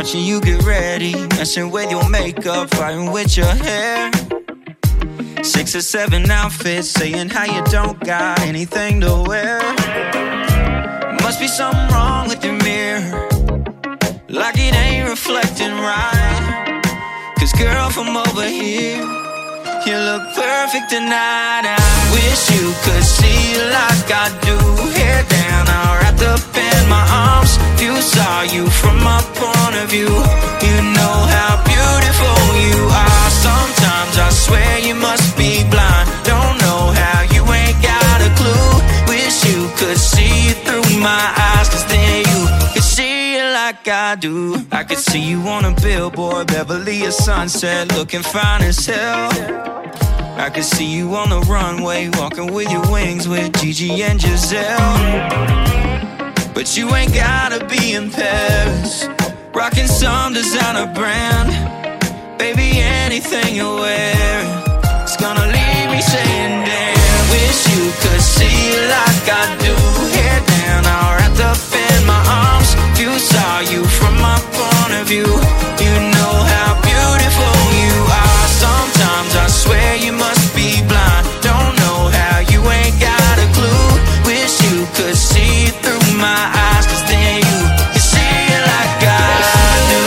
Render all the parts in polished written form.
watching you get ready, messing with your makeup, fighting with your hair. 6 or 7 outfits, saying how you don't got anything to wear. Must be something wrong with your mirror, like it ain't reflecting right. Cause girl, from over here, you look perfect tonight. I wish you could see like I do. Hair down, all wrapped up in my arms. If you saw you from my point of view, you know how beautiful you are. Sometimes I swear you must be blind. Don't know how you ain't got a clue. Wish you could see through my eyes, cause then you could see it like I do. I could see you on a billboard, Beverly or Sunset, looking fine as hell. I could see you on the runway, walking with your wings with Gigi and Giselle. But you ain't gotta be in Paris, rocking some designer brand. Baby, anything you're wearing, it's gonna leave me saying damn. Wish you could see like I do. Hair down, all wrapped up in my arms. If you saw you from my point of view, you know how beautiful you are. Sometimes I swear you must be blind. Don't know how you ain't got a clue. Wish you could see through my eyes, cause then you can see it like I do.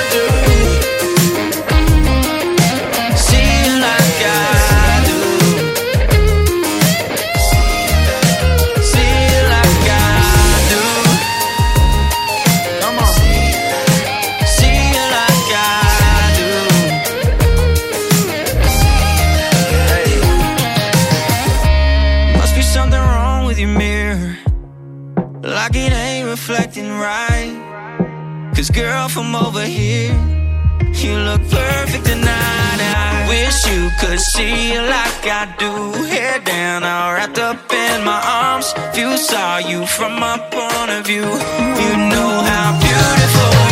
See it like I do. See it like I do. Come on. See it like I do. Must be something wrong with your mirror, like it ain't reflecting right. Cause girl, from over here, you look perfect tonight. I wish you could see it like I do. Hair down, all wrapped up in my arms. If you saw you from my point of view, you know how beautiful